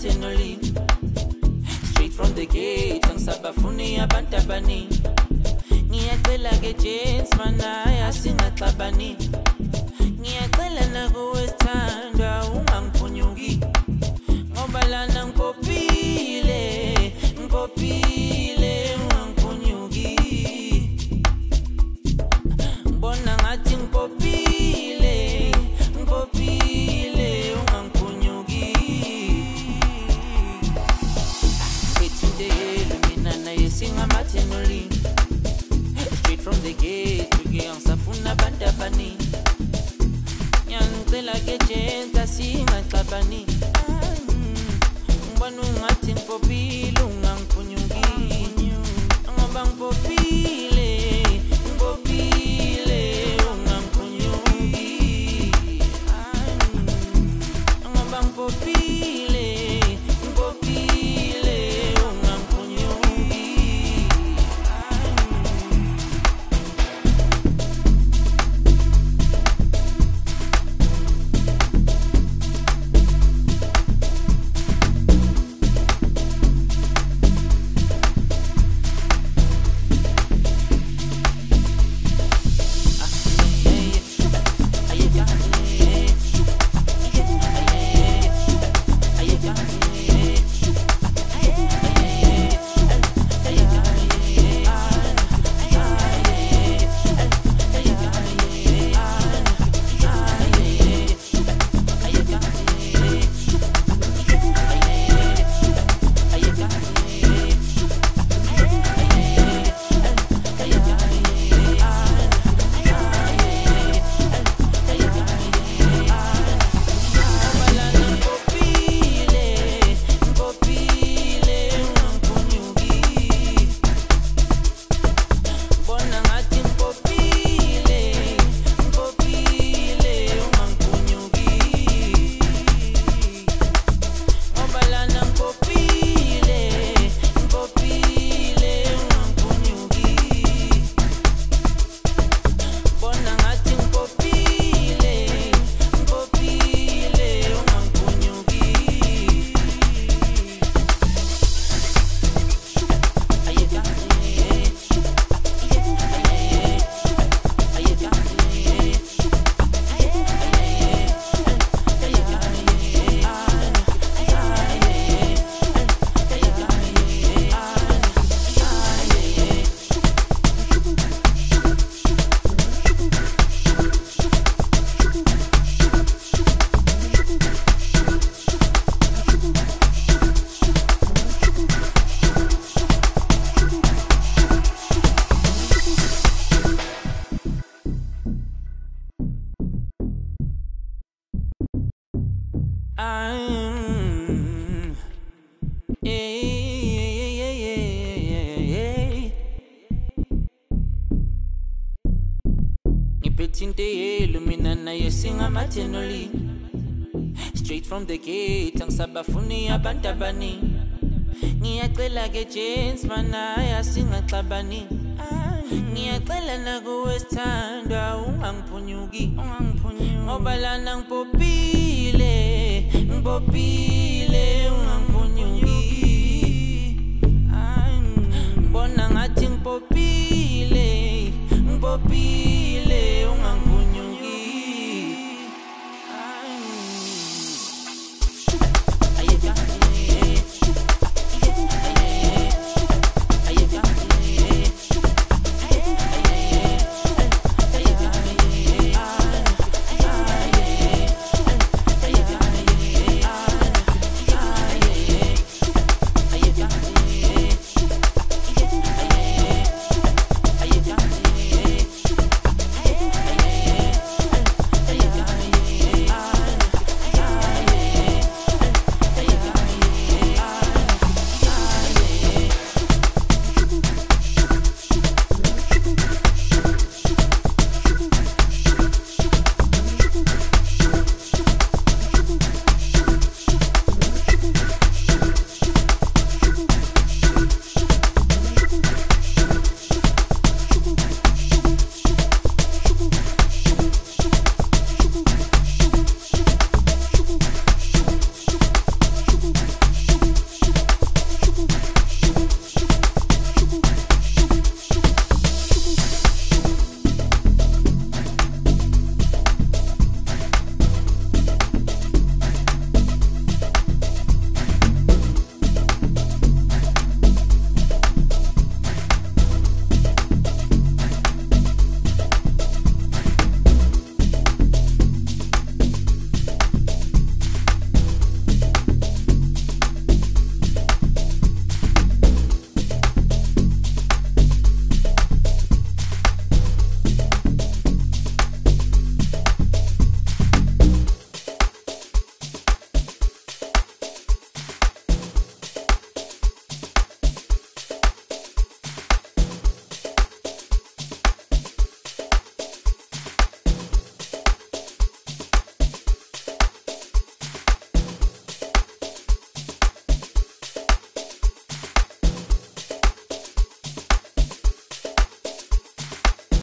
singamathenoli. Straight from the gate, angisabafuni abantu abaningi. Ngiyacela ke James manaya singaxabani. Ngiyacela nakuwe sithandwa ungangiphunyuki. Ngoba lana ngipopile ungangiphunyuki. Ngibona ngathi ngipopile ungangiphunyuki. Ngithintele mina naye singamathenoli. Straight from the gate, uke angisafuna abantu abaningi. Ngiyacela ke James asingaxabani. Ngibona ungathi ngipopile ungangiphunyuki. Ngoba ngipopile ungangiphunyuki. Ngoba ngipopile ungangiphunyuki. Straight from the gate, angisabafuni abantu abaningi. Ngiyacela ke James manaya singaxabani. Ngiyacela nakuwe sithandwa ungangiphunyuki. Ngoba lana ngipopile ungangiphunyuki. Ngibona ngathi ngipopile